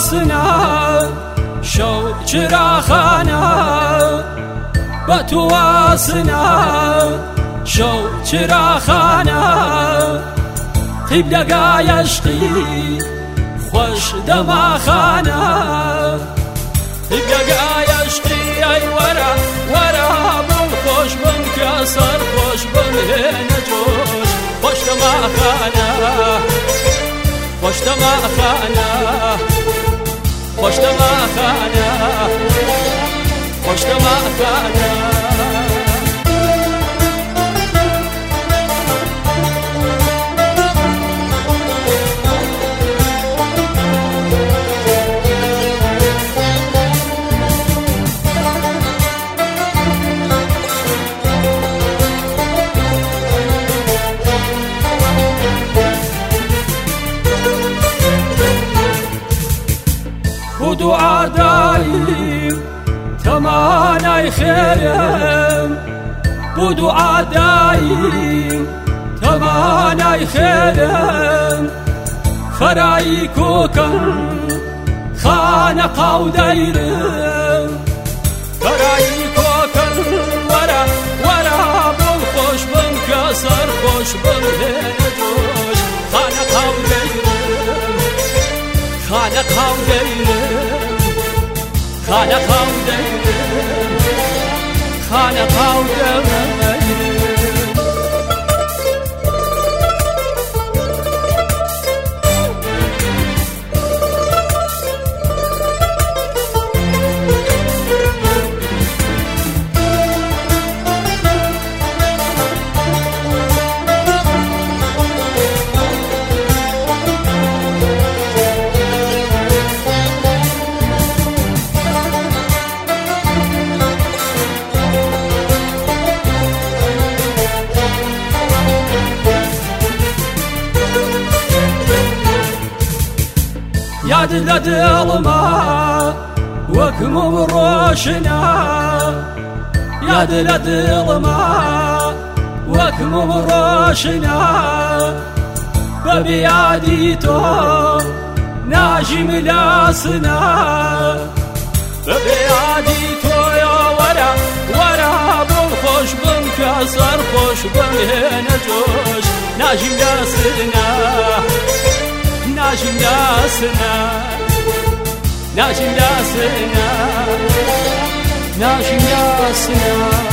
واسنا شو چراخانا بتو واسنا شو چراخانا قبل عشقي خوش دماخانا قبل عشقي اي ورا بن خوش بن كسر خوش بن هنا جوش خوش دماخانا خوش دماخانا خوش دماخانا خوش دماخانا ودعاء دايم تماناي خيرم ودعاء دايم تماناي خيرم فراي كوكن خانقا ودايرم فراي كوكن ورا بن خوش بن كسر خوش بن هنا جوش خانقا ودايرم خانقا ودايرم خانقا ودايرم خانقا ودايرم ياد لدلما وكم بروشنا ياد لدلما وكم بروشنا ببيادي تو ناجي ملاسنا ببيادي تو يا ورا بن خوش بن كسر خوش بن هنا جوش ناجي ملاسنا ناجم داسنا ناجم داسنا ناجم داسنا